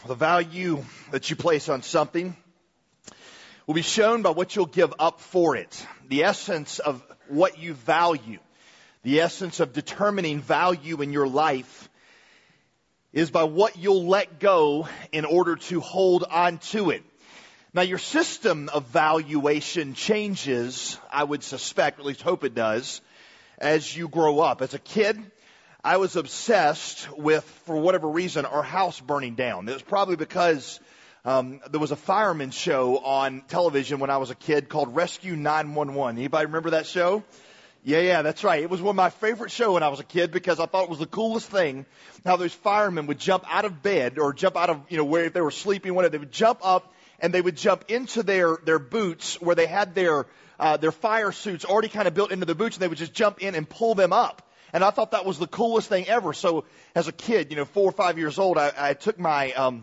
The value that you place on something will be shown by what you'll give up for it. The essence of what you value, the essence of determining value in your life is by what you'll let go in order to hold on to it. Now, your system of valuation changes, I would suspect, or at least hope it does, as you grow up. As a kid, I was obsessed with, for whatever reason, our house burning down. It was probably because there was a fireman show on television when I was a kid called Rescue 911. Anybody remember that show? Yeah, that's right. It was one of my favorite shows when I was a kid because I thought it was the coolest thing how those firemen would jump out of bed or jump out of, where they were sleeping, whatever. They would jump up and they would jump into their boots where they had their fire suits already kind of built into their boots, and they would just jump in and pull them up. And I thought that was the coolest thing ever. So as a kid, 4 or 5 years old, I took my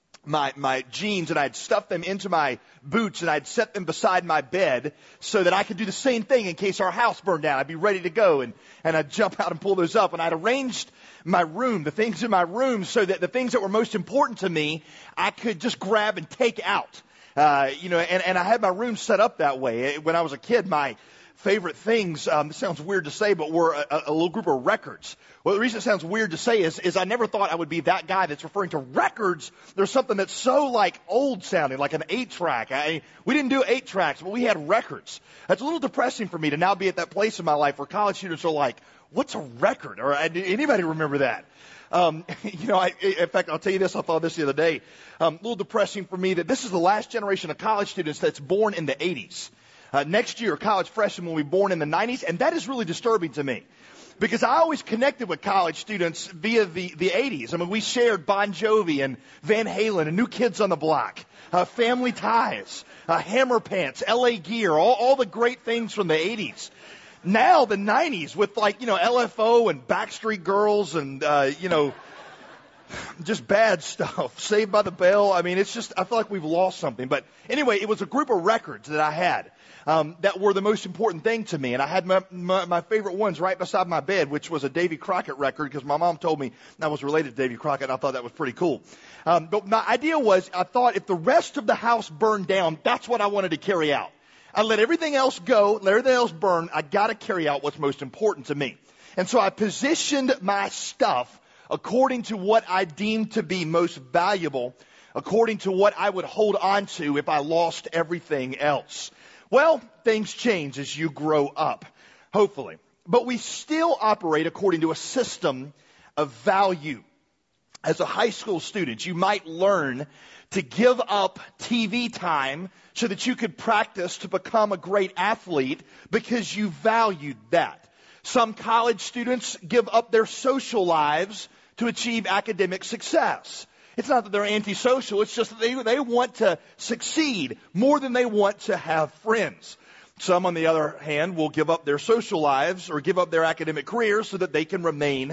jeans and I'd stuff them into my boots and I'd set them beside my bed so that I could do the same thing in case our house burned down. I'd be ready to go and I'd jump out and pull those up. And I'd arranged my room, the things in my room, so that the things that were most important to me, I could just grab and take out. And I had my room set up that way. When I was a kid, my favorite things, this sounds weird to say, but were a little group of records. Well, the reason it sounds weird to say is I never thought I would be that guy that's referring to records. There's something that's so old sounding, like an 8-track. We didn't do 8 tracks, but we had records. That's a little depressing for me to now be at that place in my life where college students are like, what's a record? Or anybody remember that? In fact, I'll tell you this, I thought this the other day. A little depressing for me that this is the last generation of college students that's born in the 80s. Next year, college freshmen will be born in the 90s, and that is really disturbing to me. Because I always connected with college students via the 80s. I mean, we shared Bon Jovi and Van Halen and New Kids on the Block, Family Ties, Hammer Pants, LA Gear, all the great things from the 80s. Now, the 90s with LFO and Backstreet Girls and, just bad stuff. Saved by the Bell. I mean, it's just, I feel like we've lost something. But anyway, it was a group of records that I had. That were the most important thing to me. And I had my favorite ones right beside my bed, which was a Davy Crockett record, because my mom told me I was related to Davy Crockett, and I thought that was pretty cool. But my idea was, I thought if the rest of the house burned down, that's what I wanted to carry out. I let everything else go, let everything else burn. I got to carry out what's most important to me. And so I positioned my stuff according to what I deemed to be most valuable, according to what I would hold on to if I lost everything else. Well, things change as you grow up, hopefully. But we still operate according to a system of value. As a high school student, you might learn to give up TV time so that you could practice to become a great athlete because you valued that. Some college students give up their social lives to achieve academic success. It's not that they're antisocial. It's just that they want to succeed more than they want to have friends. Some, on the other hand, will give up their social lives or give up their academic careers so that they can remain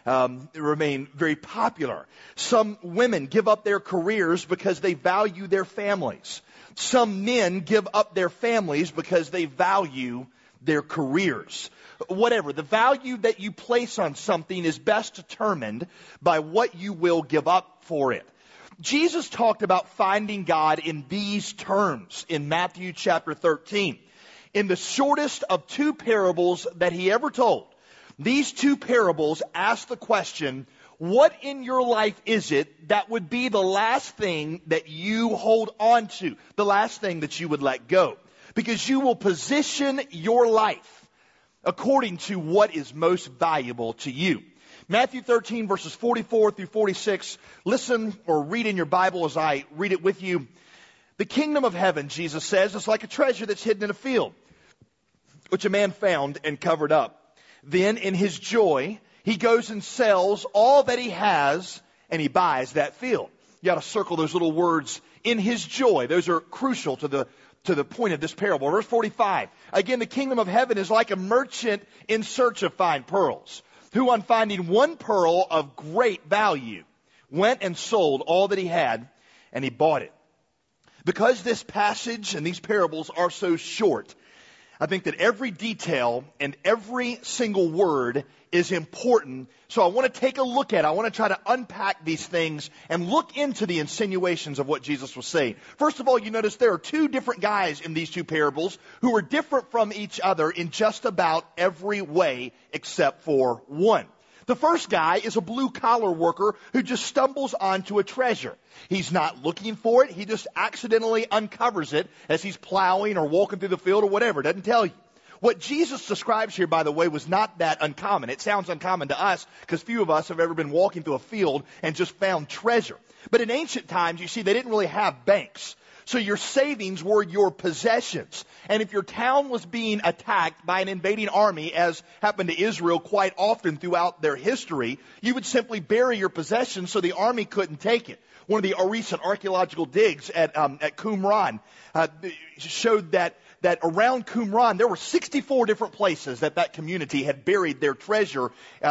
very popular. Some women give up their careers because they value their families. Some men give up their families because they value their careers. Whatever, the value that you place on something is best determined by what you will give up for it. Jesus talked about finding God in these terms in Matthew chapter 13. In the shortest of 2 parables that he ever told, these 2 parables ask the question, what in your life is it that would be the last thing that you hold on to, the last thing that you would let go? Because you will position your life according to what is most valuable to you. Matthew 13, verses 44 through 46. Listen or read in your Bible as I read it with you. The kingdom of heaven, Jesus says, is like a treasure that's hidden in a field, which a man found and covered up. Then in his joy, he goes and sells all that he has, and he buys that field. You got to circle those little words, in his joy. Those are crucial to the point of this parable. Verse 45. Again, the kingdom of heaven is like a merchant in search of fine pearls, who on finding one pearl of great value, went and sold all that he had, and he bought it. Because this passage and these parables are so short, I think that every detail and every single word is important. So I want to take a look at it. I want to try to unpack these things and look into the insinuations of what Jesus was saying. First of all, you notice there are two different guys in these two parables who are different from each other in just about every way except for one. The first guy is a blue-collar worker who just stumbles onto a treasure. He's not looking for it. He just accidentally uncovers it as he's plowing or walking through the field or whatever. It doesn't tell you. What Jesus describes here, by the way, was not that uncommon. It sounds uncommon to us because few of us have ever been walking through a field and just found treasure. But in ancient times, you see, they didn't really have banks. So your savings were your possessions. And if your town was being attacked by an invading army, as happened to Israel quite often throughout their history, you would simply bury your possessions so the army couldn't take it. One of the recent archaeological digs at Qumran showed that around Qumran there were 64 different places that community had buried their treasure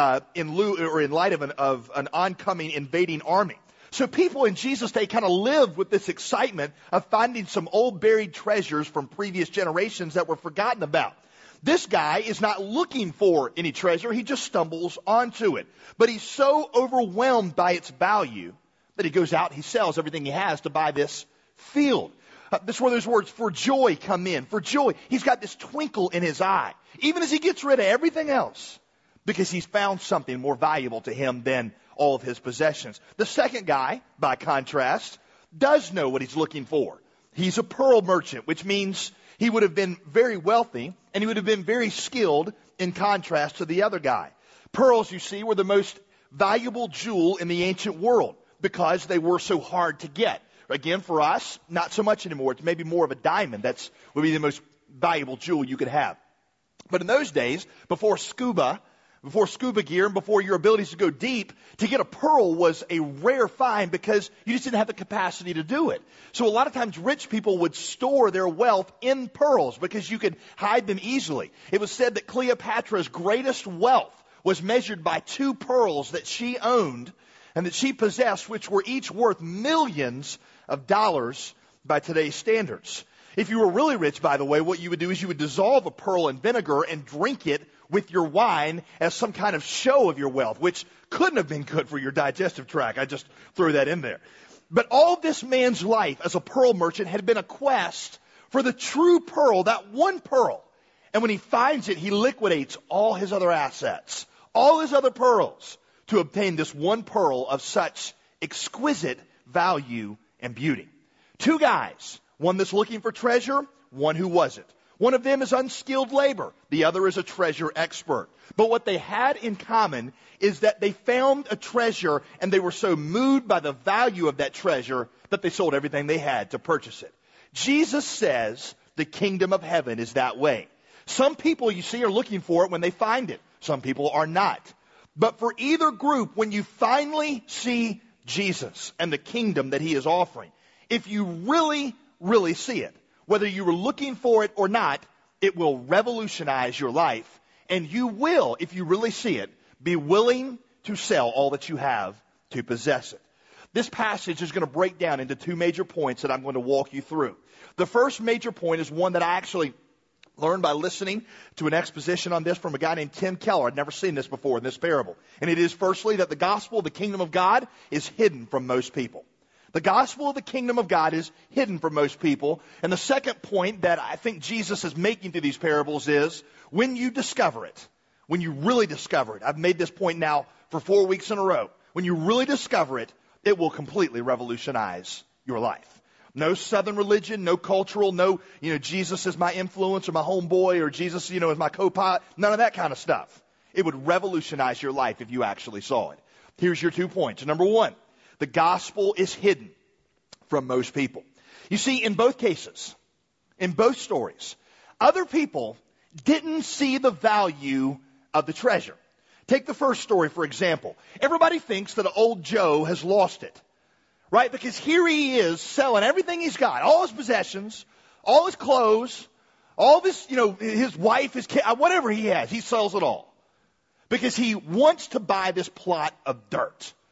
in light of an oncoming invading army. So people in Jesus' day kind of lived with this excitement of finding some old buried treasures from previous generations that were forgotten about. This guy is not looking for any treasure. He just stumbles onto it. But he's so overwhelmed by its value that he goes out and he sells everything he has to buy this field. This is where those words for joy come in. For joy. He's got this twinkle in his eye. Even as he gets rid of everything else. Because he's found something more valuable to him than all of his possessions. The second guy, by contrast, does know what he's looking for. He's a pearl merchant, which means he would have been very wealthy and he would have been very skilled in contrast to the other guy. Pearls, you see, were the most valuable jewel in the ancient world because they were so hard to get. Again, for us, not so much anymore. It's maybe more of a diamond. That would be the most valuable jewel you could have. But in those days, before scuba gear and before your abilities to go deep, to get a pearl was a rare find because you just didn't have the capacity to do it. So a lot of times rich people would store their wealth in pearls because you could hide them easily. It was said that Cleopatra's greatest wealth was measured by 2 pearls that she owned and that she possessed, which were each worth millions of dollars by today's standards. If you were really rich, by the way, what you would do is you would dissolve a pearl in vinegar and drink it with your wine as some kind of show of your wealth, which couldn't have been good for your digestive tract. I just threw that in there. But all this man's life as a pearl merchant had been a quest for the true pearl, that one pearl. And when he finds it, he liquidates all his other assets, all his other pearls, to obtain this one pearl of such exquisite value and beauty. 2 guys, one that's looking for treasure, one who wasn't. One of them is unskilled labor. The other is a treasure expert. But what they had in common is that they found a treasure and they were so moved by the value of that treasure that they sold everything they had to purchase it. Jesus says the kingdom of heaven is that way. Some people, you see, are looking for it when they find it. Some people are not. But for either group, when you finally see Jesus and the kingdom that he is offering, if you really, really see it, whether you were looking for it or not, it will revolutionize your life. And you will, if you really see it, be willing to sell all that you have to possess it. This passage is going to break down into 2 major points that I'm going to walk you through. The first major point is one that I actually learned by listening to an exposition on this from a guy named Tim Keller. I'd never seen this before in this parable. And it is firstly that the gospel of the kingdom of God is hidden from most people. The gospel of the kingdom of God is hidden from most people. And the second point that I think Jesus is making through these parables is when you discover it, when you really discover it. I've made this point now for 4 weeks in a row. When you really discover it, it will completely revolutionize your life. No southern religion, no cultural, no, Jesus is my influence or my homeboy or Jesus, is my co-pilot. None of that kind of stuff. It would revolutionize your life if you actually saw it. Here's your 2 points. Number 1, the gospel is hidden from most people. You see, in both cases, in both stories, other people didn't see the value of the treasure. Take the first story, for example. Everybody thinks that old Joe has lost it. Right? Because here he is selling everything he's got, all his possessions, all his clothes, all of his, his wife, his kid, whatever he has, he sells it all. Because he wants to buy this plot of dirt.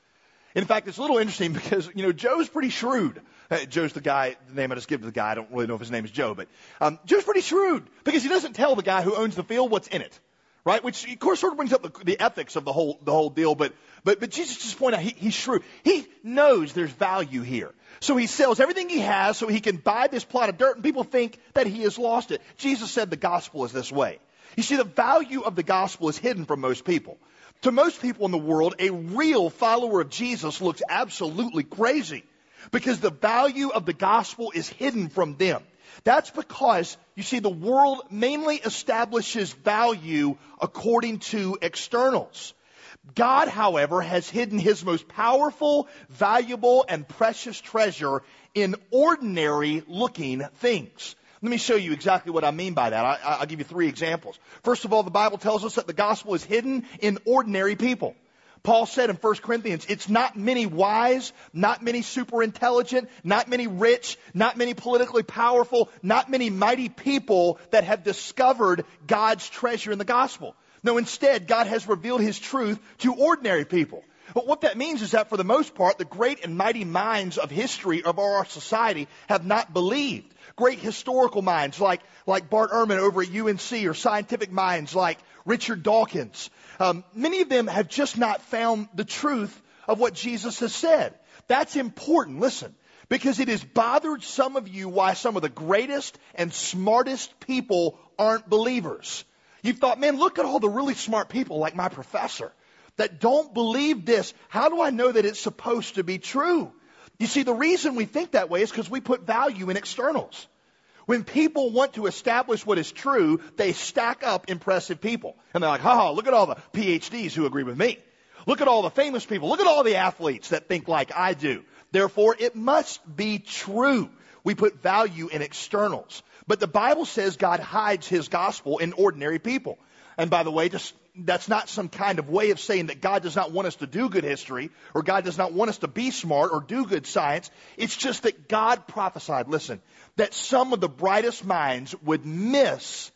In fact, it's a little interesting because, Joe's pretty shrewd. Joe's the guy, the name I just give to the guy. I don't really know if his name is Joe, but Joe's pretty shrewd because he doesn't tell the guy who owns the field what's in it, right? Which, of course, sort of brings up the ethics of the whole deal. But Jesus just pointed out he's shrewd. He knows there's value here. So he sells everything he has so he can buy this plot of dirt, and people think that he has lost it. Jesus said the gospel is this way. You see, the value of the gospel is hidden from most people. To most people in the world, a real follower of Jesus looks absolutely crazy because the value of the gospel is hidden from them. That's because, you see, the world mainly establishes value according to externals. God, however, has hidden his most powerful, valuable, and precious treasure in ordinary-looking things. Let me show you exactly what I mean by that. I'll give you 3 examples. First of all, the Bible tells us that the gospel is hidden in ordinary people. Paul said in 1 Corinthians, it's not many wise, not many super intelligent, not many rich, not many politically powerful, not many mighty people that have discovered God's treasure in the gospel. No, instead, God has revealed his truth to ordinary people. But what that means is that for the most part, the great and mighty minds of history of our society have not believed. Great historical minds like Bart Ehrman over at UNC, or scientific minds like Richard Dawkins. Many of them have just not found the truth of what Jesus has said. That's important, listen, because it has bothered some of you why some of the greatest and smartest people aren't believers. You've thought, man, look at all the really smart people like my professor that don't believe this. How do I know that it's supposed to be true? You see, the reason we think that way is because we put value in externals. When people want to establish what is true, they stack up impressive people. And they're like, look at all the PhDs who agree with me. Look at all the famous people. Look at all the athletes that think like I do. Therefore, it must be true. We put value in externals. But the Bible says God hides his gospel in ordinary people. And by the way, that's not some kind of way of saying that God does not want us to do good history, or God does not want us to be smart or do good science. It's just that God prophesied, listen, that some of the brightest minds would miss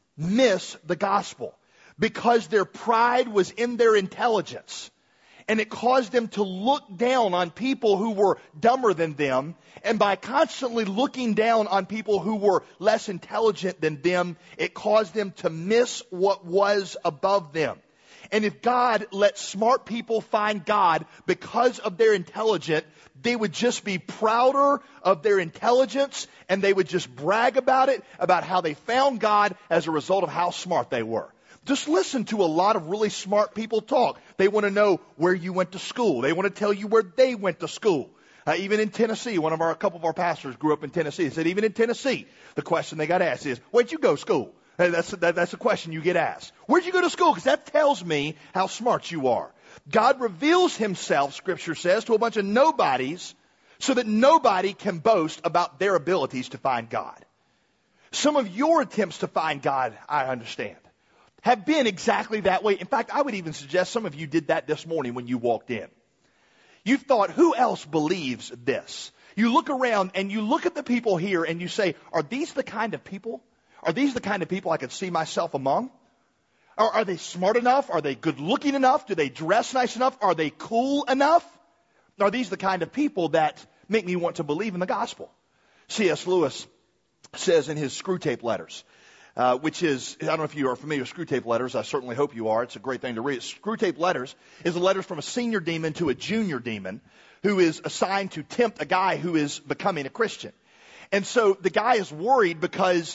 the gospel because their pride was in their intelligence. And it caused them to look down on people who were dumber than them. And by constantly looking down on people who were less intelligent than them, it caused them to miss what was above them. And if God let smart people find God because of their intelligence, they would just be prouder of their intelligence, and they would just brag about it, about how they found God as a result of how smart they were. Just listen to a lot of really smart people talk. They want to know where you went to school. They want to tell you where they went to school. Even in Tennessee, a couple of our pastors grew up in Tennessee. They said even in Tennessee, the question they got asked is, where'd you go to school? That's the question you get asked. Where'd you go to school? Because that tells me how smart you are. God reveals himself, Scripture says, to a bunch of nobodies so that nobody can boast about their abilities to find God. Some of your attempts to find God, I understand, have been exactly that way. In fact, I would even suggest some of you did that this morning when you walked in. You thought, who else believes this? You look around and you look at the people here and you say, are these the kind of people? Are these the kind of people I could see myself among? Are they smart enough? Are they good looking enough? Do they dress nice enough? Are they cool enough? Are these the kind of people that make me want to believe in the gospel? C.S. Lewis says in his Screwtape Letters, which is, I don't know if you are familiar with Screwtape Letters. I certainly hope you are. It's a great thing to read. Screwtape Letters is the letters from a senior demon to a junior demon who is assigned to tempt a guy who is becoming a Christian. And so the guy is worried because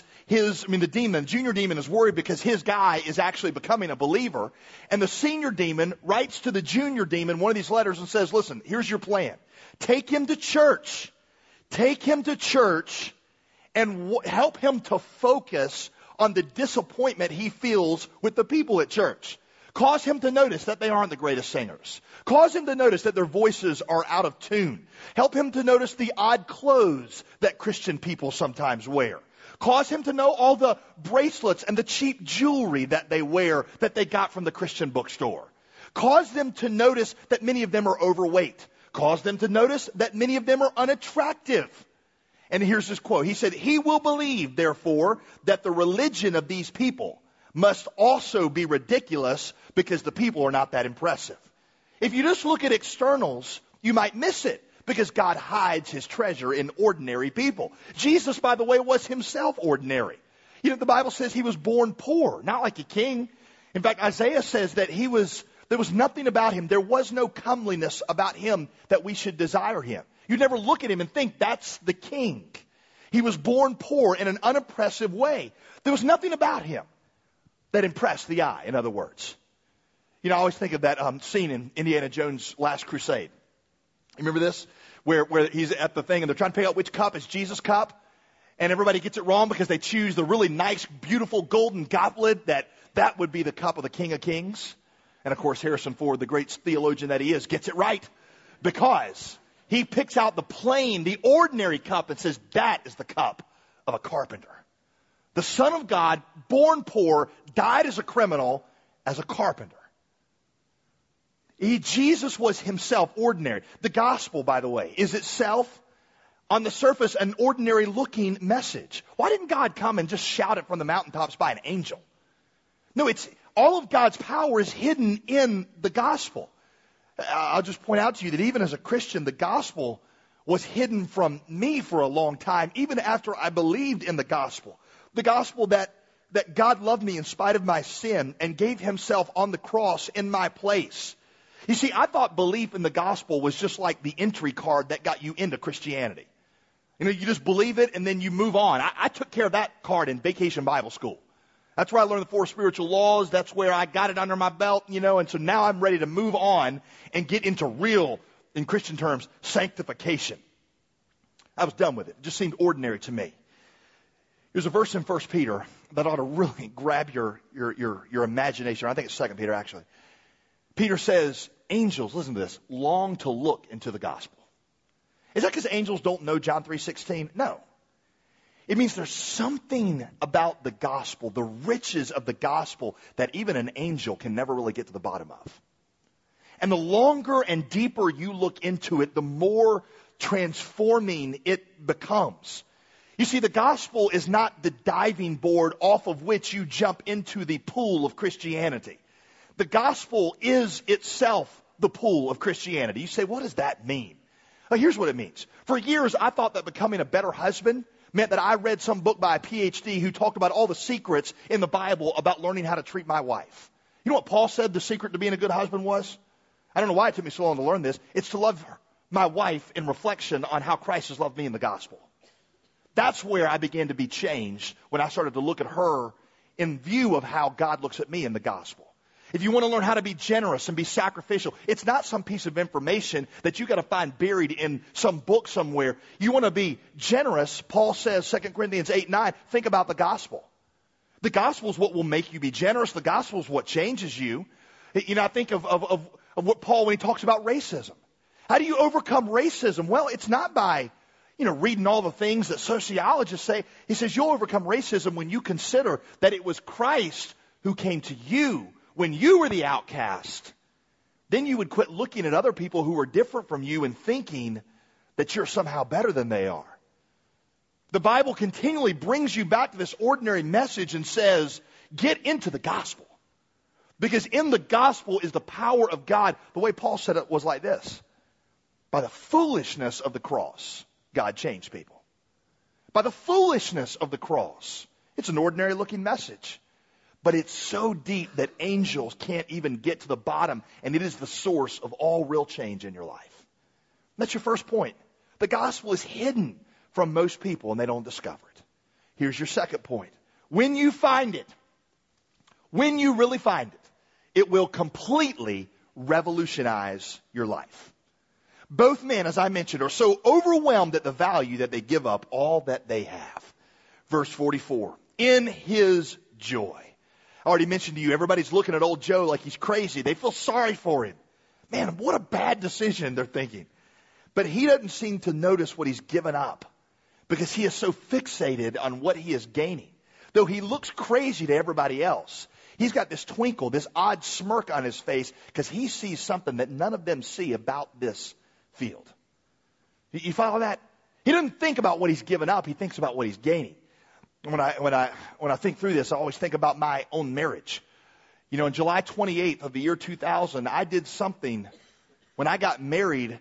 the junior demon is worried because his guy is actually becoming a believer. And the senior demon writes to the junior demon one of these letters and says, listen, here's your plan. Take him to church. Take him to church and help him to focus on the disappointment he feels with the people at church. Cause him to notice that they aren't the greatest singers. Cause him to notice that their voices are out of tune. Help him to notice the odd clothes that Christian people sometimes wear. Cause him to know all the bracelets and the cheap jewelry that they wear that they got from the Christian bookstore. Cause them to notice that many of them are overweight. Cause them to notice that many of them are unattractive. And here's his quote. He said, he will believe, therefore, that the religion of these people must also be ridiculous because the people are not that impressive. If you just look at externals, you might miss it because God hides his treasure in ordinary people. Jesus, by the way, was himself ordinary. You know, the Bible says he was born poor, not like a king. In fact, Isaiah says that there was nothing about him. There was no comeliness about him that we should desire him. You never look at him and think that's the king. He was born poor in an unimpressive way. There was nothing about him that impressed the eye, in other words. You know, I always think of that scene in Indiana Jones' Last Crusade. You remember this? Where he's at the thing and they're trying to figure out which cup is Jesus' cup. And everybody gets it wrong because they choose the really nice, beautiful golden goblet that would be the cup of the King of Kings. And of course, Harrison Ford, the great theologian that he is, gets it right because he picks out the plain, the ordinary cup and says, that is the cup of a carpenter. The Son of God, born poor, died as a criminal, as a carpenter. Jesus was himself ordinary. The gospel, by the way, is itself, on the surface, an ordinary looking message. Why didn't God come and just shout it from the mountaintops by an angel? No, all of God's power is hidden in the gospel. I'll just point out to you that even as a Christian, the gospel was hidden from me for a long time, even after I believed in the gospel. The gospel that God loved me in spite of my sin and gave himself on the cross in my place. You see, I thought belief in the gospel was just like the entry card that got you into Christianity. You know, you just believe it and then you move on. I took care of that card in Vacation Bible School. That's where I learned the 4 spiritual laws. That's where I got it under my belt, you know, and so now I'm ready to move on and get into real, in Christian terms, sanctification. I was done with it. It just seemed ordinary to me. There's a verse in 1 Peter that ought to really grab your imagination. I think it's 2 Peter, actually. Peter says, angels, listen to this, long to look into the gospel. Is that because angels don't know John 3:16? No. It means there's something about the gospel, the riches of the gospel, that even an angel can never really get to the bottom of. And the longer and deeper you look into it, the more transforming it becomes. You see, the gospel is not the diving board off of which you jump into the pool of Christianity. The gospel is itself the pool of Christianity. You say, what does that mean? Well, here's what it means. For years, I thought that becoming a better husband meant that I read some book by a PhD who talked about all the secrets in the Bible about learning how to treat my wife. You know what Paul said the secret to being a good husband was? I don't know why it took me so long to learn this. It's to love my wife in reflection on how Christ has loved me in the gospel. That's where I began to be changed when I started to look at her in view of how God looks at me in the gospel. If you want to learn how to be generous and be sacrificial, it's not some piece of information that you got to find buried in some book somewhere. You want to be generous, Paul says, 2 Corinthians 8:9, think about the gospel. The gospel is what will make you be generous. The gospel is what changes you. You know, I think of what Paul, when he talks about racism. How do you overcome racism? Well, it's not by, reading all the things that sociologists say. He says you'll overcome racism when you consider that it was Christ who came to you when you were the outcast. Then you would quit looking at other people who are different from you and thinking that you're somehow better than they are. The Bible continually brings you back to this ordinary message and says, get into the gospel. Because in the gospel is the power of God. The way Paul said it was like this. By the foolishness of the cross, God changed people. By the foolishness of the cross. It's an ordinary looking message. But it's so deep that angels can't even get to the bottom, and it is the source of all real change in your life. That's your first point. The gospel is hidden from most people, and they don't discover it. Here's your second point. When you find it, when you really find it, it will completely revolutionize your life. Both men, as I mentioned, are so overwhelmed at the value that they give up all that they have. Verse 44, in his joy. I already mentioned to you, everybody's looking at old Joe like he's crazy. They feel sorry for him. Man, what a bad decision, they're thinking. But he doesn't seem to notice what he's given up because he is so fixated on what he is gaining. Though he looks crazy to everybody else, he's got this twinkle, this odd smirk on his face because he sees something that none of them see about this field. You follow that? He doesn't think about what he's given up. He thinks about what he's gaining. When I think through this, I always think about my own marriage. You know, on July 28th of the year 2000, I did something when I got married.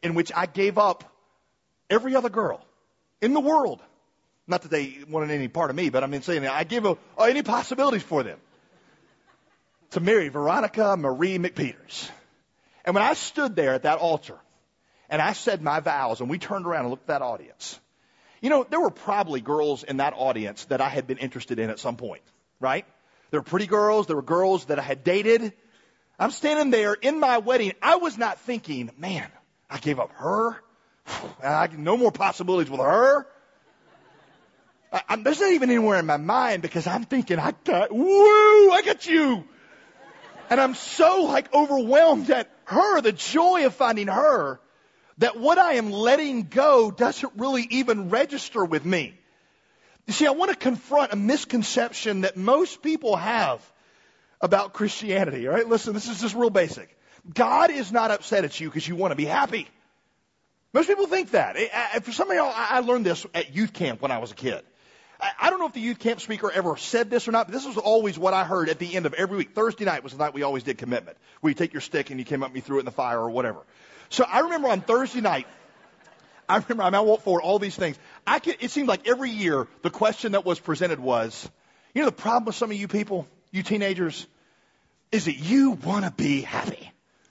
in which I gave up every other girl in the world. Not that they wanted any part of me, but saying I gave up any possibilities for them to marry Veronica Marie McPeters. And when I stood there at that altar and I said my vows and we turned around and looked at that audience, there were probably girls in that audience that I had been interested in at some point, right? There were pretty girls. There were girls that I had dated. I'm standing there in my wedding. I was not thinking, man, I gave up her. No more possibilities with her. There's not even anywhere in my mind because I'm thinking, I got you. And I'm so overwhelmed at her, the joy of finding her, that what I am letting go doesn't really even register with me. You see, I want to confront a misconception that most people have about Christianity, all right? Listen, this is just real basic. God is not upset at you because you want to be happy. Most people think that. For some of y'all, I learned this at youth camp when I was a kid. I don't know if the youth camp speaker ever said this or not, but this was always what I heard at the end of every week. Thursday night was the night we always did commitment, where you take your stick and you came up and you threw it in the fire or whatever. So I remember on Thursday night, I won't forward all these things. It seemed like every year the question that was presented was, the problem with some of you people, you teenagers, is that you want to be happy.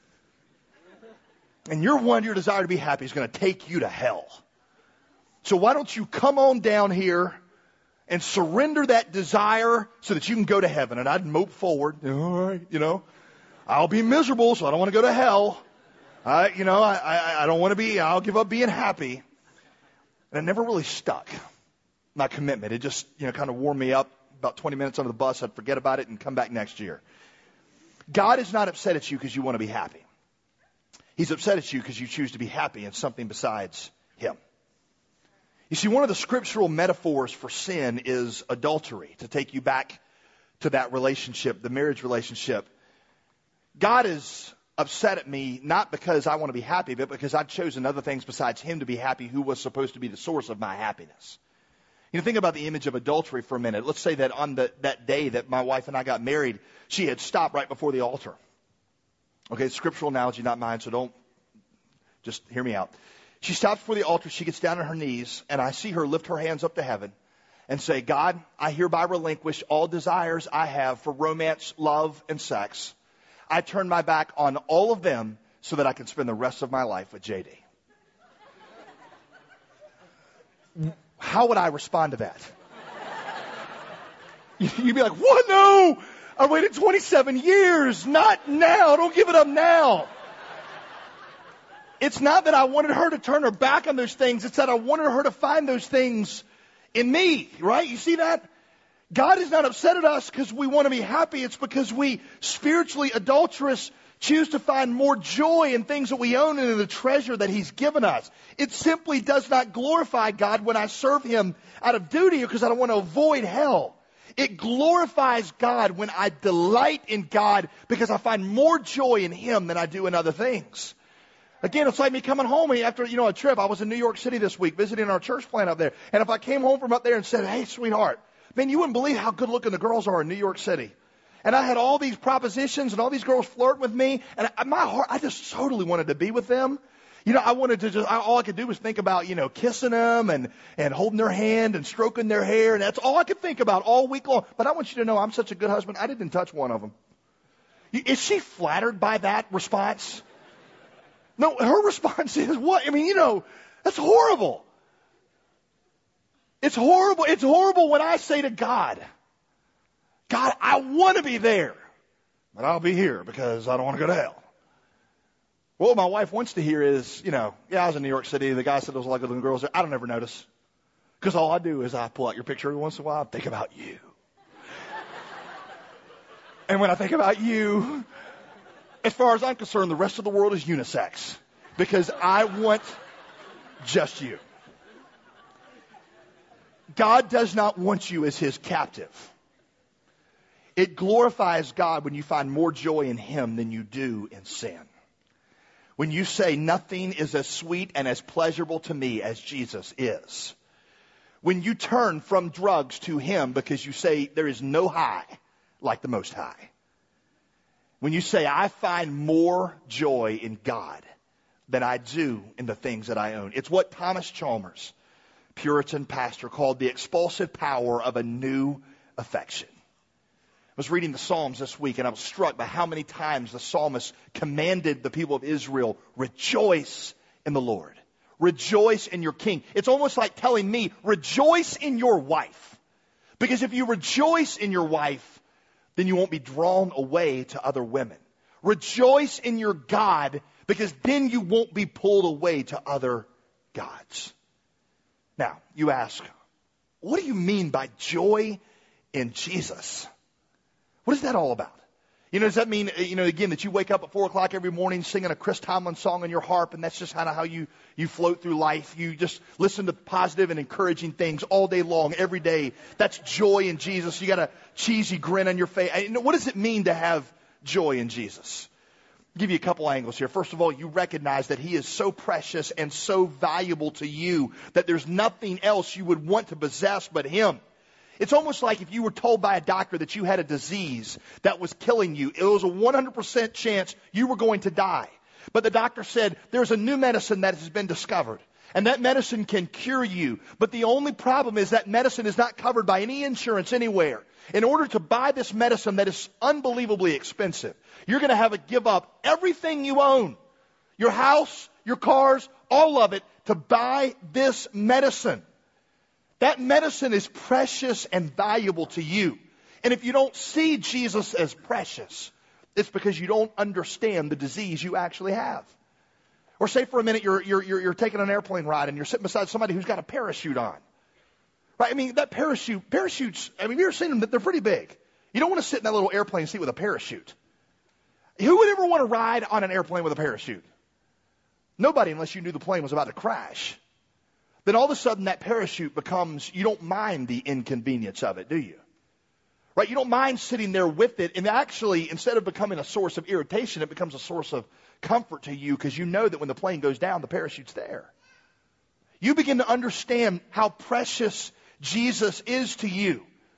And your desire to be happy is going to take you to hell. So why don't you come on down here and surrender that desire so that you can go to heaven? And I'd mope forward. All right, I'll be miserable, so I don't want to go to hell. I don't want to be, I'll give up being happy. And it never really stuck, my commitment. It just, kind of wore me up. About 20 minutes under the bus, I'd forget about it and come back next year. God is not upset at you because you want to be happy. He's upset at you because you choose to be happy in something besides Him. You see, one of the scriptural metaphors for sin is adultery, to take you back to that relationship, the marriage relationship. God is upset at me not because I want to be happy, but because I've chosen other things besides Him to be happy, who was supposed to be the source of my happiness. Think about the image of adultery for a minute. Let's say that on that day that my wife and I got married, she had stopped right before the altar. Okay, it's a scriptural analogy, not mine, so just hear me out. She stops before the altar, she gets down on her knees, and I see her lift her hands up to heaven and say, God, I hereby relinquish all desires I have for romance, love, and sex. I turn my back on all of them so that I can spend the rest of my life with JD. How would I respond to that? You'd be like, what? No! I waited 27 years. Not now. Don't give it up now. It's not that I wanted her to turn her back on those things. It's that I wanted her to find those things in me, right? You see that? God is not upset at us because we want to be happy. It's because we, spiritually adulterous, choose to find more joy in things that we own and in the treasure that He's given us. It simply does not glorify God when I serve Him out of duty or because I don't want to avoid hell. It glorifies God when I delight in God because I find more joy in Him than I do in other things. Again, it's like me coming home after, a trip. I was in New York City this week visiting our church plant up there. And if I came home from up there and said, hey, sweetheart, man, you wouldn't believe how good looking the girls are in New York City. And I had all these propositions and all these girls flirt with me. And my heart, I just totally wanted to be with them. I wanted to all I could do was think about, kissing them and holding their hand and stroking their hair. And that's all I could think about all week long. But I want you to know I'm such a good husband. I didn't touch one of them. Is she flattered by that response? No, her response is what? That's horrible. It's horrible. It's horrible when I say to God, I want to be there, but I'll be here because I don't want to go to hell. Well, what my wife wants to hear is, I was in New York City. The guy said there was a lot of good-looking girls there. I don't ever notice because all I do is I pull out your picture every once in a while and think about you. And when I think about you, as far as I'm concerned, the rest of the world is unisex because I want just you. God does not want you as His captive. It glorifies God when you find more joy in Him than you do in sin. When you say nothing is as sweet and as pleasurable to me as Jesus is. When you turn from drugs to Him because you say there is no high like the Most High. When you say I find more joy in God than I do in the things that I own. It's what Thomas Chalmers, Puritan pastor, called the expulsive power of a new affection. I was reading the Psalms this week, and I was struck by how many times the psalmist commanded the people of Israel, rejoice in the Lord. Rejoice in your king. It's almost like telling me, rejoice in your wife. Because if you rejoice in your wife, then you won't be drawn away to other women. Rejoice in your God, because then you won't be pulled away to other gods. Now, you ask, what do you mean by joy in Jesus? What is that all about? Does that mean, again, that you wake up at 4 o'clock every morning singing a Chris Tomlin song on your harp, and that's just kind of how you float through life? You just listen to positive and encouraging things all day long, every day. That's joy in Jesus. You got a cheesy grin on your face. What does it mean to have joy in Jesus? I'll give you a couple angles here. First of all, you recognize that He is so precious and so valuable to you that there's nothing else you would want to possess but Him. It's almost like if you were told by a doctor that you had a disease that was killing you. It was a 100% chance you were going to die. But the doctor said, there's a new medicine that has been discovered. And that medicine can cure you. But the only problem is that medicine is not covered by any insurance anywhere. In order to buy this medicine that is unbelievably expensive, you're going to have to give up everything you own. Your house, your cars, all of it, to buy this medicine. That medicine is precious and valuable to you. And if you don't see Jesus as precious, it's because you don't understand the disease you actually have. Or say for a minute you're taking an airplane ride and you're sitting beside somebody who's got a parachute on. Right? That parachutes, have you ever seen them? They're pretty big. You don't want to sit in that little airplane seat with a parachute. Who would ever want to ride on an airplane with a parachute? Nobody, unless you knew the plane was about to crash. Then all of a sudden that parachute becomes, you don't mind the inconvenience of it, do you? Right? You don't mind sitting there with it. And actually, instead of becoming a source of irritation, it becomes a source of comfort to you because you know that when the plane goes down, the parachute's there. You begin to understand how precious Jesus is to you.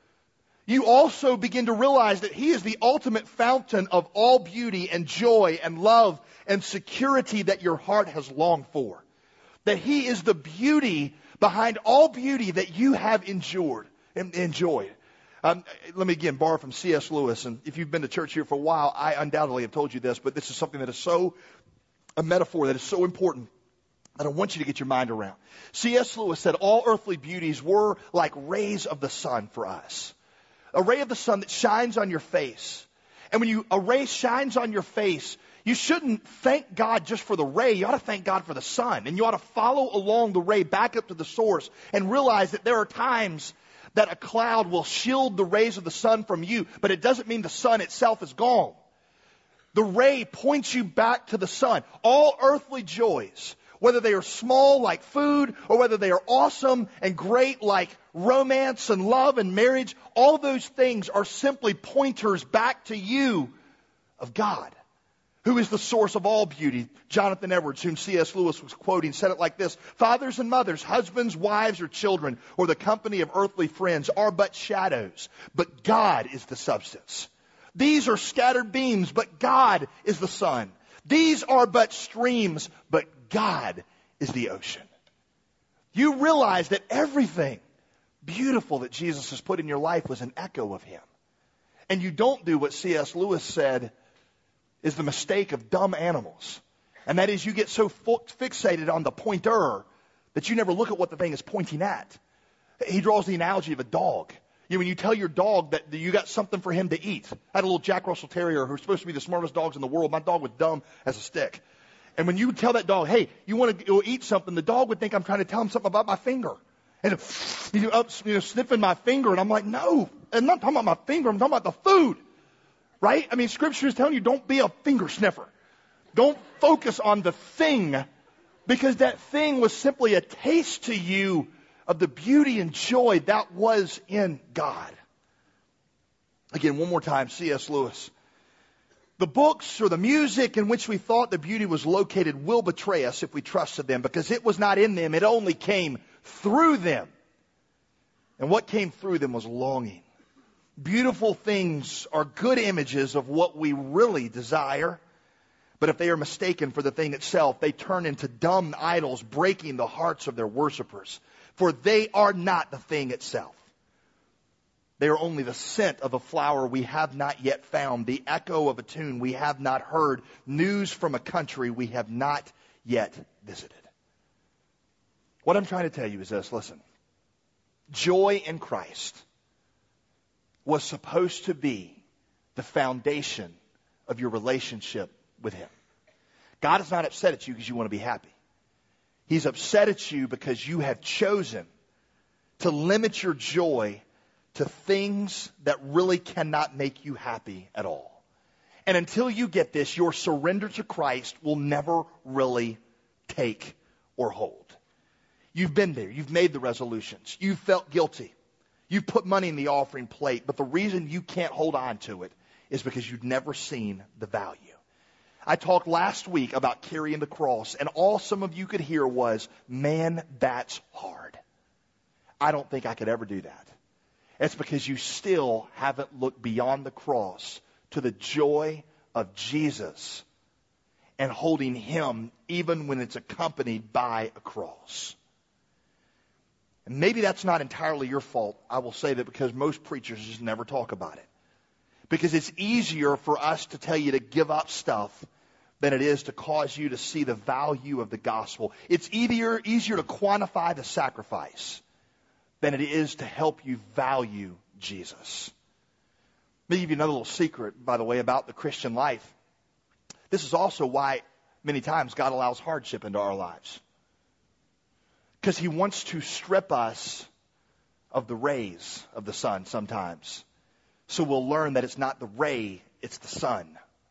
You also begin to realize that He is the ultimate fountain of all beauty and joy and love and security that your heart has longed for. That He is the beauty behind all beauty that you have enjoyed. Let me again borrow from C.S. Lewis. And if you've been to church here for a while, I undoubtedly have told you this, but this is something that is a metaphor that is so important that I want you to get your mind around. C.S. Lewis said all earthly beauties were like rays of the sun for us. A ray of the sun that shines on your face. And when a ray shines on your face, you shouldn't thank God just for the ray. You ought to thank God for the sun. And you ought to follow along the ray back up to the source and realize that there are times that a cloud will shield the rays of the sun from you, but it doesn't mean the sun itself is gone. The ray points you back to the sun. All earthly joys, whether they are small like food or whether they are awesome and great like romance and love and marriage, all those things are simply pointers back to you of God, who is the source of all beauty. Jonathan Edwards, whom C.S. Lewis was quoting, said it like this: fathers and mothers, husbands, wives, or children, or the company of earthly friends are but shadows, but God is the substance. These are scattered beams, but God is the sun. These are but streams, but God is the ocean. You realize that everything beautiful that Jesus has put in your life was an echo of Him. And you don't do what C.S. Lewis said is the mistake of dumb animals. And that is, you get so fixated on the pointer that you never look at what the thing is pointing at. He draws the analogy of a dog. When you tell your dog that you got something for him to eat. I had a little Jack Russell Terrier who's supposed to be the smartest dogs in the world. My dog was dumb as a stick. And when you tell that dog, hey, you want to go eat something, the dog would think I'm trying to tell him something about my finger. And he's up, sniffing my finger, and I'm like, no, I'm not talking about my finger, I'm talking about the food. Right? Scripture is telling you, don't be a finger sniffer. Don't focus on the thing, because that thing was simply a taste to you of the beauty and joy that was in God. Again, one more time, C.S. Lewis. The books or the music in which we thought the beauty was located will betray us if we trusted them, because it was not in them. It only came through them. And what came through them was longing. Beautiful things are good images of what we really desire, But if they are mistaken for the thing itself, they turn into dumb idols, breaking the hearts of their worshipers. For they are not the thing itself. They are only the scent of a flower we have not yet found, the echo of a tune we have not heard, news from a country we have not yet visited. What I'm trying to tell you is this, listen. Joy in Christ was supposed to be the foundation of your relationship with Him. God is not upset at you because you want to be happy. He's upset at you because you have chosen to limit your joy to things that really cannot make you happy at all. And until you get this, your surrender to Christ will never really take or hold. You've been there. You've made the resolutions. You've felt guilty. You've put money in the offering plate. But the reason you can't hold on to it is because you've never seen the value. I talked last week about carrying the cross, and all some of you could hear was, man, that's hard. I don't think I could ever do that. It's because you still haven't looked beyond the cross to the joy of Jesus and holding Him even when it's accompanied by a cross. And maybe that's not entirely your fault. I will say that because most preachers just never talk about it. Because it's easier for us to tell you to give up stuff than it is to cause you to see the value of the gospel. It's easier to quantify the sacrifice than it is to help you value Jesus. Let me give you another little secret, by the way, about the Christian life. This is also why many times God allows hardship into our lives. Because He wants to strip us of the rays of the sun sometimes. So we'll learn that it's not the ray, it's the sun.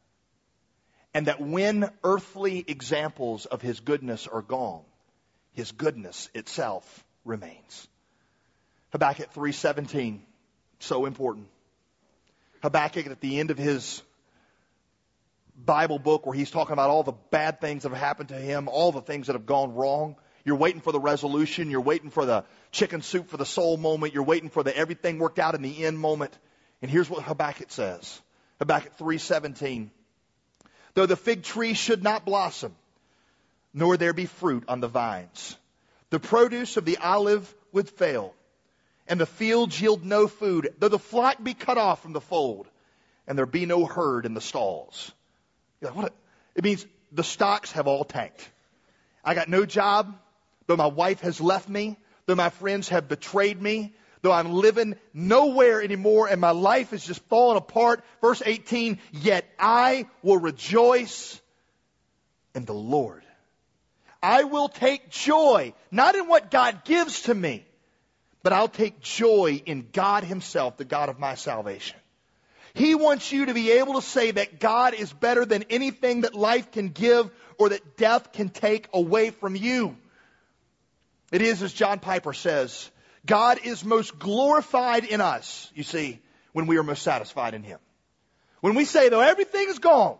And that when earthly examples of His goodness are gone, His goodness itself remains. Habakkuk 3:17, so important. Habakkuk at the end of his Bible book where he's talking about all the bad things that have happened to him, all the things that have gone wrong. You're waiting for the resolution. You're waiting for the chicken soup for the soul moment. You're waiting for the everything worked out in the end moment. And here's what Habakkuk says. Habakkuk 3:17. Though the fig tree should not blossom, nor there be fruit on the vines, the produce of the olive would fail, and the fields yield no food, though the flock be cut off from the fold, and there be no herd in the stalls. It means the stocks have all tanked. I got no job, though my wife has left me, though my friends have betrayed me, though I'm living nowhere anymore and my life is just falling apart. Verse 18, yet I will rejoice in the Lord. I will take joy, not in what God gives to me, but I'll take joy in God Himself, the God of my salvation. He wants you to be able to say that God is better than anything that life can give or that death can take away from you. It is, as John Piper says, God is most glorified in us, you see, when we are most satisfied in Him. When we say, though everything is gone,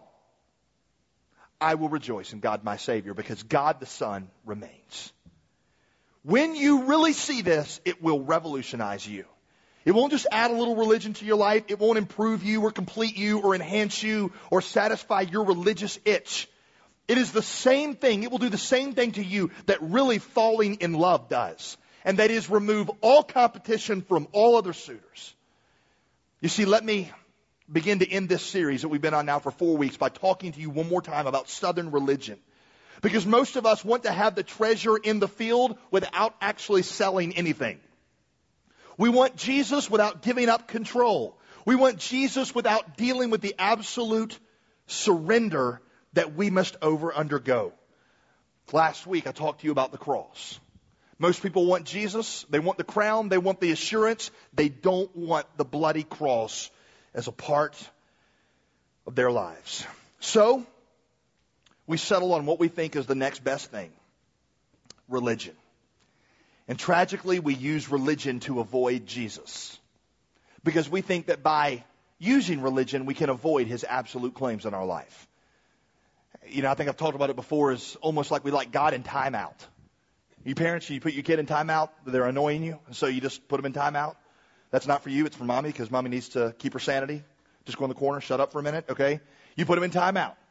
I will rejoice in God my Savior because God the Son remains. When you really see this, it will revolutionize you. It won't just add a little religion to your life. It won't improve you or complete you or enhance you or satisfy your religious itch. It is the same thing. It will do the same thing to you that really falling in love does. And that is remove all competition from all other suitors. You see, let me begin to end this series that we've been on now for 4 weeks by talking to you one more time about Southern religion. Because most of us want to have the treasure in the field without actually selling anything. We want Jesus without giving up control. We want Jesus without dealing with the absolute surrender that we must undergo. Last week I talked to you about the cross. Most people want Jesus. They want the crown. They want the assurance. They don't want the bloody cross as a part of their lives. So, we settle on what we think is the next best thing. Religion. And tragically, we use religion to avoid Jesus. Because we think that by using religion, we can avoid His absolute claims in our life. You know, I think I've talked about it before, is almost like we like God in timeout. You parents, you put your kid in timeout, they're annoying you, and so you just put them in timeout. That's not for you, it's for mommy, because mommy needs to keep her sanity. Just go in the corner, shut up for a minute, okay? You put them in timeout.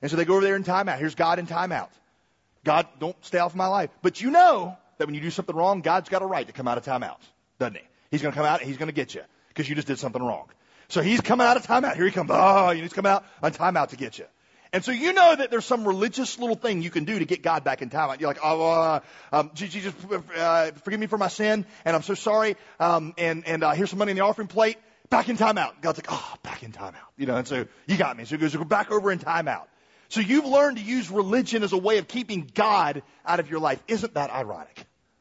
And so they go over there in timeout. Here's God in timeout. God, don't stay off my life. But you know that when you do something wrong, God's got a right to come out of timeout, doesn't he? He's going to come out and he's going to get you because you just did something wrong. So he's coming out of timeout. Here he comes. Oh, he's coming out on timeout to get you. And so you know that there's some religious little thing you can do to get God back in timeout. You're like, Jesus, forgive me for my sin, and I'm so sorry, and here's some money in the offering plate. Back in timeout. God's like, back in timeout. And so you got me. So he goes, go back over in timeout. So you've learned to use religion as a way of keeping God out of your life. Isn't that ironic?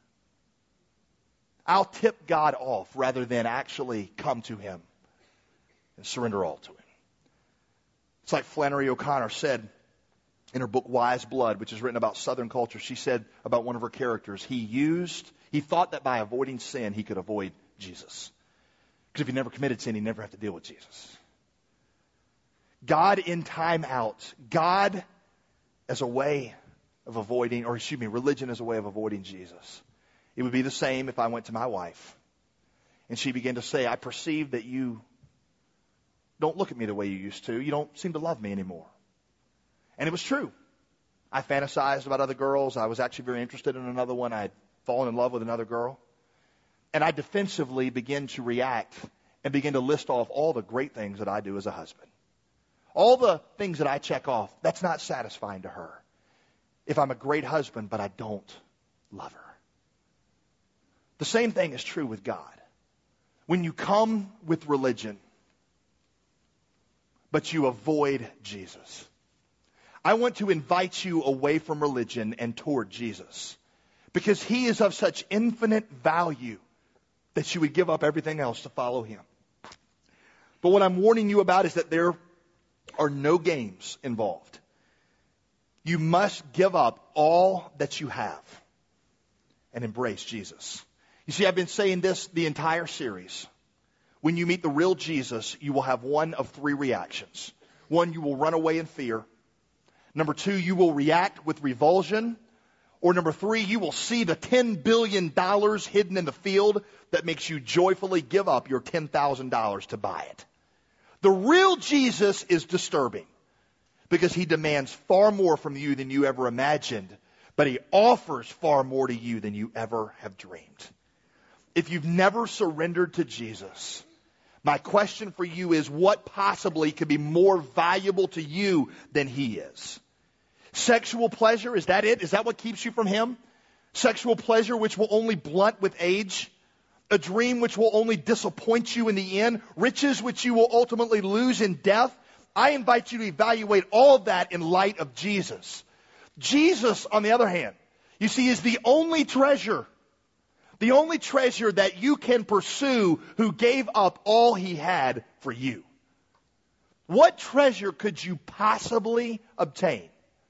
I'll tip God off rather than actually come to him and surrender all to him. It's like Flannery O'Connor said in her book Wise Blood, which is written about Southern culture. She said about one of her characters, he thought that by avoiding sin, he could avoid Jesus. Because if he never committed sin, he'd never have to deal with Jesus. God in time out. God as a way of avoiding, religion as a way of avoiding Jesus. It would be the same if I went to my wife and she began to say, I perceive that you don't look at me the way you used to. You don't seem to love me anymore. And it was true. I fantasized about other girls. I was actually very interested in another one. I had fallen in love with another girl. And I defensively began to react and begin to list off all the great things that I do as a husband. All the things that I check off, that's not satisfying to her. If I'm a great husband, but I don't love her. The same thing is true with God. When you come with religion, but you avoid Jesus. I want to invite you away from religion and toward Jesus. Because he is of such infinite value that you would give up everything else to follow him. But what I'm warning you about is that there are no games involved. You must give up all that you have and embrace Jesus. You see, I've been saying this the entire series. When you meet the real Jesus, you will have one of three reactions. One, you will run away in fear. Number two, you will react with revulsion. Or number three, you will see the $10 billion hidden in the field that makes you joyfully give up your $10,000 to buy it. The real Jesus is disturbing because he demands far more from you than you ever imagined, but he offers far more to you than you ever have dreamed. If you've never surrendered to Jesus, my question for you is, what possibly could be more valuable to you than he is? Sexual pleasure, is that it? Is that what keeps you from him? Sexual pleasure which will only blunt with age? A dream which will only disappoint you in the end? Riches which you will ultimately lose in death? I invite you to evaluate all of that in light of Jesus. Jesus, on the other hand, you see, is the only treasure that you can pursue who gave up all he had for you. What treasure could you possibly obtain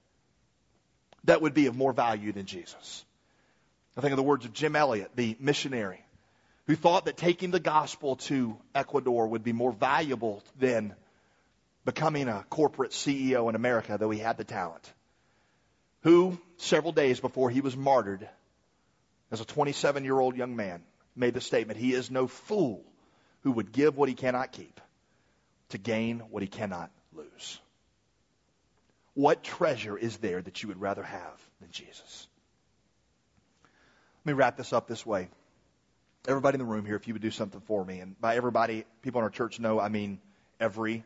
that would be of more value than Jesus? I think of the words of Jim Elliot, the missionary, who thought that taking the gospel to Ecuador would be more valuable than becoming a corporate CEO in America, though he had the talent. Who, several days before he was martyred, as a 27-year-old young man, made the statement, he is no fool who would give what he cannot keep to gain what he cannot lose. What treasure is there that you would rather have than Jesus? Let me wrap this up this way. Everybody in the room here, if you would do something for me, and by everybody, people in our church know, I mean everybody,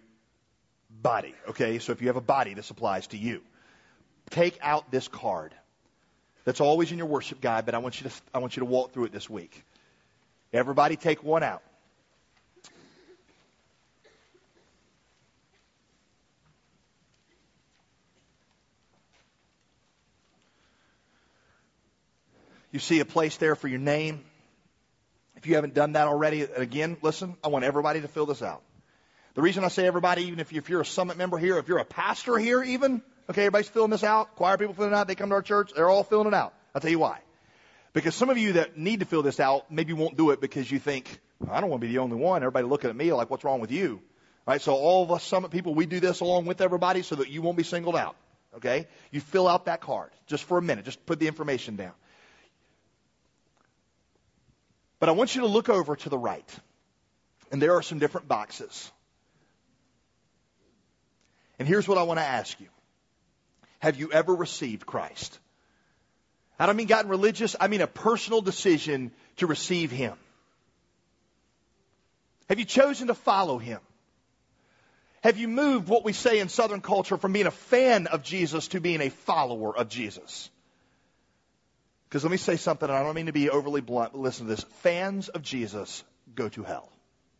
okay? So if you have a body, this applies to you. Take out this card. That's always in your worship guide, but I want you to walk through it this week. Everybody take one out. You see a place there for your name. If you haven't done that already, again, listen, I want everybody to fill this out. The reason I say everybody, even if you're a Summit member here, if you're a pastor here even, okay, everybody's filling this out. Choir people filling it out. They come to our church. They're all filling it out. I'll tell you why. Because some of you that need to fill this out maybe won't do it because you think, well, I don't want to be the only one. Everybody looking at me like, what's wrong with you? All right, so all of us Summit people, we do this along with everybody so that you won't be singled out. Okay? You fill out that card just for a minute. Just put the information down. But I want you to look over to the right. And there are some different boxes. And here's what I want to ask you. Have you ever received Christ? I don't mean gotten religious. I mean a personal decision to receive Him. Have you chosen to follow Him? Have you moved what we say in Southern culture from being a fan of Jesus to being a follower of Jesus? Because let me say something, and I don't mean to be overly blunt, but listen to this. Fans of Jesus go to hell.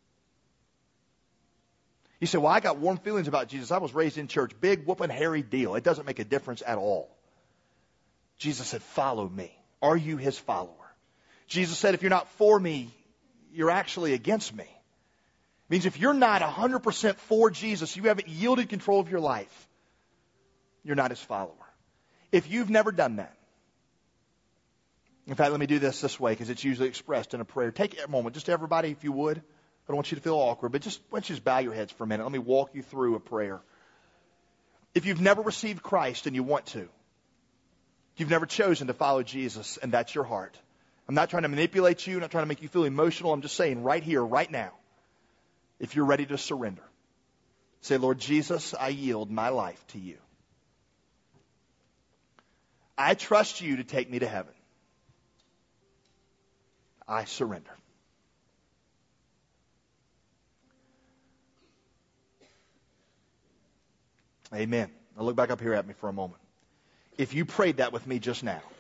You say, well, I got warm feelings about Jesus. I was raised in church. Big, whooping, hairy deal. It doesn't make a difference at all. Jesus said, follow me. Are you His follower? Jesus said, if you're not for me, you're actually against me. It means if you're not 100% for Jesus, you haven't yielded control of your life, you're not His follower. If you've never done that, in fact, let me do this way because it's usually expressed in a prayer. Take a moment, just everybody, if you would. I don't want you to feel awkward, but just why don't you just bow your heads for a minute. Let me walk you through a prayer. If you've never received Christ and you want to, if you've never chosen to follow Jesus and that's your heart, I'm not trying to manipulate you, not trying to make you feel emotional. I'm just saying right here, right now, if you're ready to surrender, say, Lord Jesus, I yield my life to you. I trust you to take me to heaven. I surrender. Amen. Now look back up here at me for a moment. If you prayed that with me just now,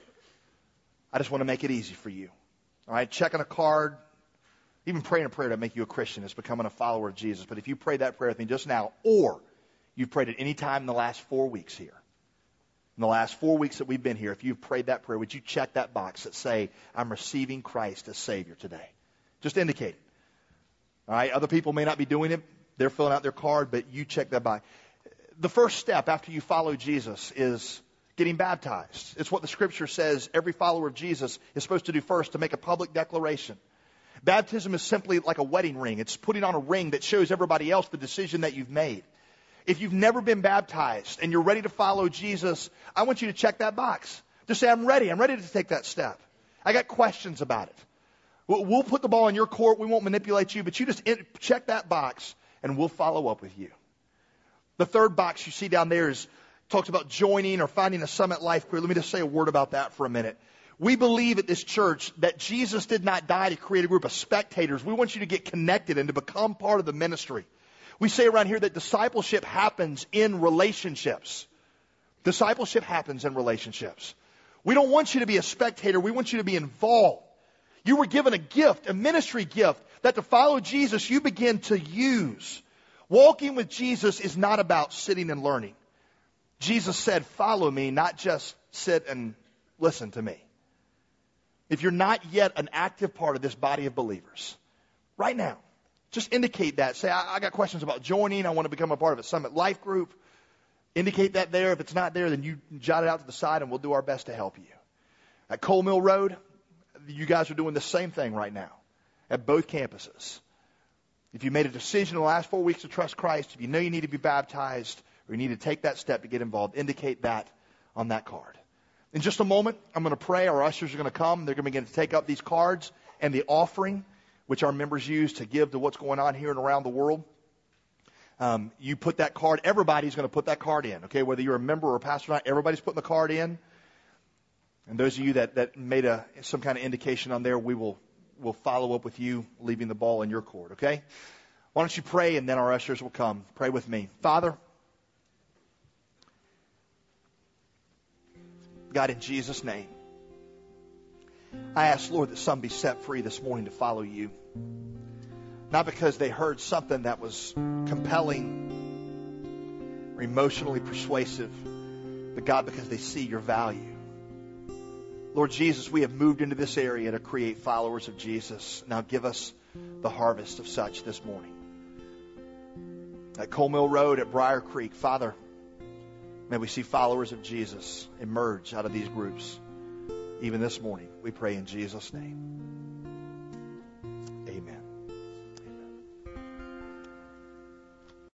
I just want to make it easy for you. All right, checking a card, even praying a prayer to make you a Christian is becoming a follower of Jesus. But if you prayed that prayer with me just now, or you've prayed it any time in the last 4 weeks here, in the last 4 weeks that we've been here, if you've prayed that prayer, would you check that box that say, I'm receiving Christ as Savior today? Just indicate it. All right, other people may not be doing it. They're filling out their card, but you check that box. The first step after you follow Jesus is getting baptized. It's what the Scripture says every follower of Jesus is supposed to do first, to make a public declaration. Baptism is simply like a wedding ring. It's putting on a ring that shows everybody else the decision that you've made. If you've never been baptized and you're ready to follow Jesus, I want you to check that box. Just say, I'm ready. I'm ready to take that step. I got questions about it. We'll put the ball in your court. We won't manipulate you, but you just check that box and we'll follow up with you. The third box you see down there talks about joining or finding a Summit Life Group. Let me just say a word about that for a minute. We believe at this church that Jesus did not die to create a group of spectators. We want you to get connected and to become part of the ministry. We say around here that discipleship happens in relationships. Discipleship happens in relationships. We don't want you to be a spectator. We want you to be involved. You were given a gift, a ministry gift, that to follow Jesus you begin to use. Walking with Jesus is not about sitting and learning. Jesus said, follow me, not just sit and listen to me. If you're not yet an active part of this body of believers, right now, just indicate that. Say, I got questions about joining. I want to become a part of a Summit Life Group. Indicate that there. If it's not there, then you jot it out to the side and we'll do our best to help you. At Cole Mill Road, you guys are doing the same thing right now at both campuses. If you made a decision in the last 4 weeks to trust Christ, if you know you need to be baptized or you need to take that step to get involved, indicate that on that card. In just a moment, I'm going to pray. Our ushers are going to come. They're going to begin to take up these cards and the offering, which our members use to give to what's going on here and around the world. You put that card, everybody's going to put that card in, okay? Whether you're a member or a pastor or not, everybody's putting the card in. And those of you that made some kind of indication on there, we'll follow up with you, leaving the ball in your court, okay? Why don't you pray, and then our ushers will come. Pray with me. Father, God, in Jesus' name, I ask, Lord, that some be set free this morning to follow you. Not because they heard something that was compelling or emotionally persuasive, but God, because they see your value. Lord Jesus, we have moved into this area to create followers of Jesus. Now give us the harvest of such this morning. At Cole Mill Road, at Briar Creek, Father, may we see followers of Jesus emerge out of these groups. Even this morning, we pray in Jesus' name.